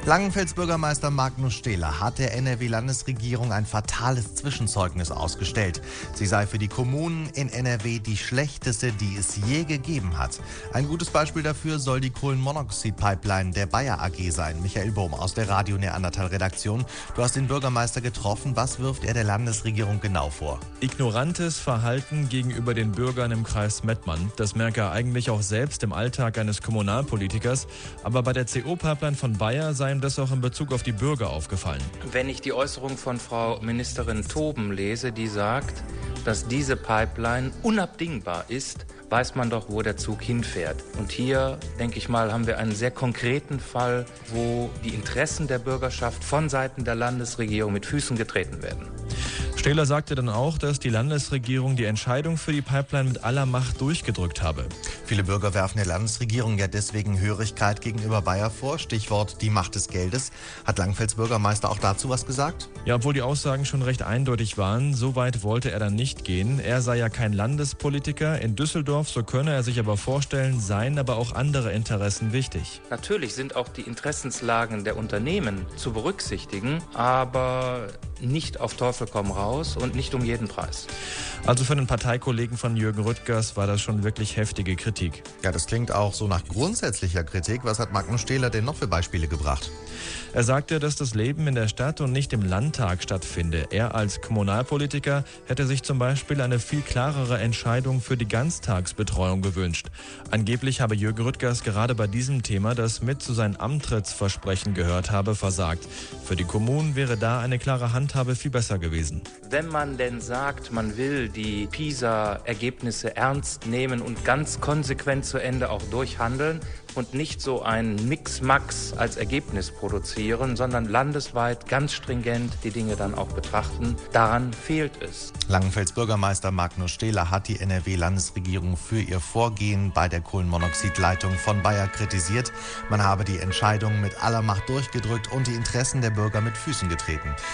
Langenfelds Bürgermeister Magnus Stehler hat der NRW-Landesregierung ein fatales Zwischenzeugnis ausgestellt. Sie sei für die Kommunen in NRW die schlechteste, die es je gegeben hat. Ein gutes Beispiel dafür soll die Kohlenmonoxid-Pipeline der Bayer AG sein. Michael Bohm aus der Radio Neandertal-Redaktion. Du hast den Bürgermeister getroffen. Was wirft er der Landesregierung genau vor? Ignorantes Verhalten gegenüber den Bürgern im Kreis Mettmann. Das merke er eigentlich auch selbst im Alltag eines Kommunalpolitikers. Aber bei der CO-Pipeline von Bayer sei ihm das auch in Bezug auf die Bürger aufgefallen. Wenn ich die Äußerung von Frau Ministerin Toben lese, die sagt, dass diese Pipeline unabdingbar ist, weiß man doch, wo der Zug hinfährt. Und hier, denke ich mal, haben wir einen sehr konkreten Fall, wo die Interessen der Bürgerschaft von Seiten der Landesregierung mit Füßen getreten werden. Stehler sagte dann auch, dass die Landesregierung die Entscheidung für die Pipeline mit aller Macht durchgedrückt habe. Viele Bürger werfen der Landesregierung ja deswegen Hörigkeit gegenüber Bayer vor. Stichwort die Macht des Geldes. Hat Langenfelds Bürgermeister auch dazu was gesagt? Ja, obwohl die Aussagen schon recht eindeutig waren, so weit wollte er dann nicht gehen. Er sei ja kein Landespolitiker. In Düsseldorf, so könne er sich aber vorstellen, seien aber auch andere Interessen wichtig. Natürlich sind auch die Interessenslagen der Unternehmen zu berücksichtigen, aber nicht auf Teufel komm raus und nicht um jeden Preis. Also für den Parteikollegen von Jürgen Rüttgers war das schon wirklich heftige Kritik. Ja, das klingt auch so nach grundsätzlicher Kritik. Was hat Magnus Stehler denn noch für Beispiele gebracht? Er sagte, dass das Leben in der Stadt und nicht im Landtag stattfinde. Er als Kommunalpolitiker hätte sich zum Beispiel eine viel klarere Entscheidung für die Ganztagsbetreuung gewünscht. Angeblich habe Jürgen Rüttgers gerade bei diesem Thema, das mit zu seinem Antrittsversprechen gehört habe, versagt. Für die Kommunen wäre da eine klare Handhabe viel besser gewesen. Wenn man denn sagt, man will die PISA-Ergebnisse ernst nehmen und ganz konsequent zu Ende auch durchhandeln und nicht so ein Mix-Max als Ergebnis produzieren, sondern landesweit ganz stringent die Dinge dann auch betrachten, daran fehlt es. Langenfelds Bürgermeister Magnus Stehler hat die NRW-Landesregierung für ihr Vorgehen bei der Kohlenmonoxidleitung von Bayer kritisiert. Man habe die Entscheidung mit aller Macht durchgedrückt und die Interessen der Bürger mit Füßen getreten.